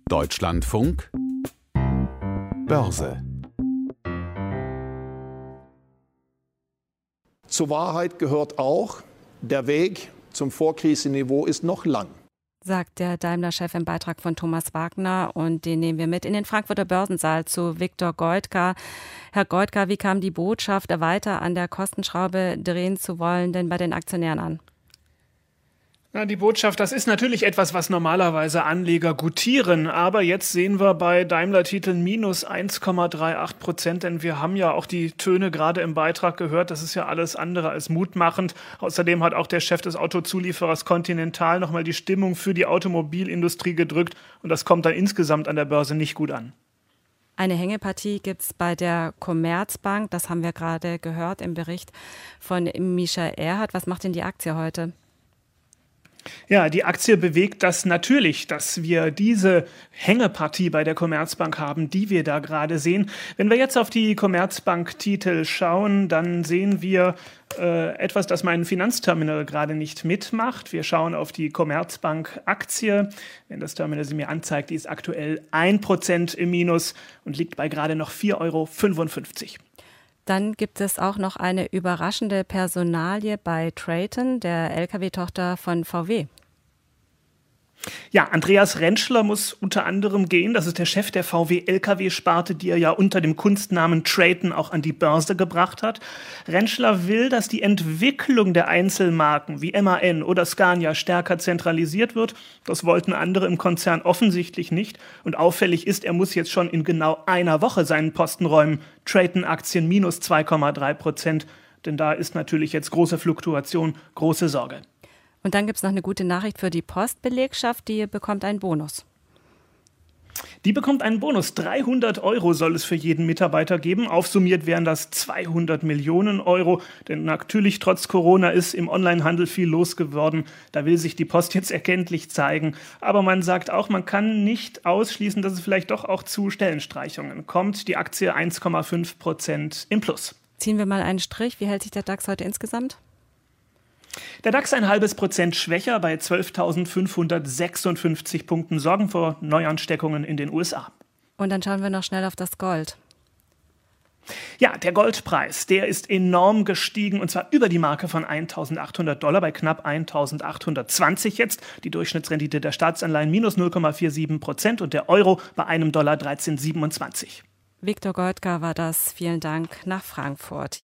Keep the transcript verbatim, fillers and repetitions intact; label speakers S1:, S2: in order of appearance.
S1: Deutschlandfunk Börse.
S2: Zur Wahrheit gehört auch, der Weg zum Vorkrisenniveau ist noch lang,
S3: sagt der Daimler-Chef im Beitrag von Thomas Wagner, und den nehmen wir mit in den Frankfurter Börsensaal zu Viktor Goldgar. Herr Goldgar, wie kam die Botschaft, weiter an der Kostenschraube drehen zu wollen, denn bei den Aktionären an?
S4: Na, die Botschaft, das ist natürlich etwas, was normalerweise Anleger gutieren, aber jetzt sehen wir bei Daimler-Titeln minus eins Komma achtunddreißig Prozent, denn wir haben ja auch die Töne gerade im Beitrag gehört, das ist ja alles andere als mutmachend. Außerdem hat auch der Chef des Autozulieferers Continental nochmal die Stimmung für die Automobilindustrie gedrückt, und das kommt dann insgesamt an der Börse nicht gut an.
S3: Eine Hängepartie gibt es bei der Commerzbank, das haben wir gerade gehört im Bericht von Mischa Erhardt. Was macht denn die Aktie heute?
S4: Ja, die Aktie bewegt das natürlich, dass wir diese Hängepartie bei der Commerzbank haben, die wir da gerade sehen. Wenn wir jetzt auf die Commerzbank-Titel schauen, dann sehen wir äh, etwas, das mein Finanzterminal gerade nicht mitmacht. Wir schauen auf die Commerzbank-Aktie. Wenn das Terminal sie mir anzeigt, die ist aktuell ein Prozent im Minus und liegt bei gerade noch vier Euro fünfundfünfzig.
S3: Dann gibt es auch noch eine überraschende Personalie bei Traton, der L K W-Tochter von V W.
S4: Ja, Andreas Rentschler muss unter anderem gehen. Das ist der Chef der V W-L K W-Sparte, die er ja unter dem Kunstnamen Traton auch an die Börse gebracht hat. Rentschler will, dass die Entwicklung der Einzelmarken wie M A N oder Scania stärker zentralisiert wird. Das wollten andere im Konzern offensichtlich nicht. Und auffällig ist, er muss jetzt schon in genau einer Woche seinen Posten räumen. Traton-Aktien minus zwei Komma drei Prozent. Denn da ist natürlich jetzt große Fluktuation, große Sorge.
S3: Und dann gibt es noch eine gute Nachricht für die Postbelegschaft, die bekommt einen Bonus.
S4: Die bekommt einen Bonus. dreihundert Euro soll es für jeden Mitarbeiter geben. Aufsummiert wären das zweihundert Millionen Euro. Denn natürlich trotz Corona ist im Onlinehandel viel los geworden. Da will sich die Post jetzt erkenntlich zeigen. Aber man sagt auch, man kann nicht ausschließen, dass es vielleicht doch auch zu Stellenstreichungen kommt. Die Aktie eins Komma fünf Prozent im Plus.
S3: Ziehen wir mal einen Strich. Wie hält sich der DAX heute insgesamt?
S4: Der DAX ein halbes Prozent schwächer bei zwölftausendfünfhundertsechsundfünfzig Punkten, sorgen vor Neuansteckungen in den U S A.
S3: Und dann schauen wir noch schnell auf das Gold.
S4: Ja, der Goldpreis, der ist enorm gestiegen, und zwar über die Marke von eintausendachthundert Dollar bei knapp eintausendachthundertzwanzig jetzt. Die Durchschnittsrendite der Staatsanleihen minus null Komma siebenundvierzig Prozent und der Euro bei einem Dollar dreizehn Komma siebenundzwanzig.
S3: Viktor Goldgar war das. Vielen Dank nach Frankfurt.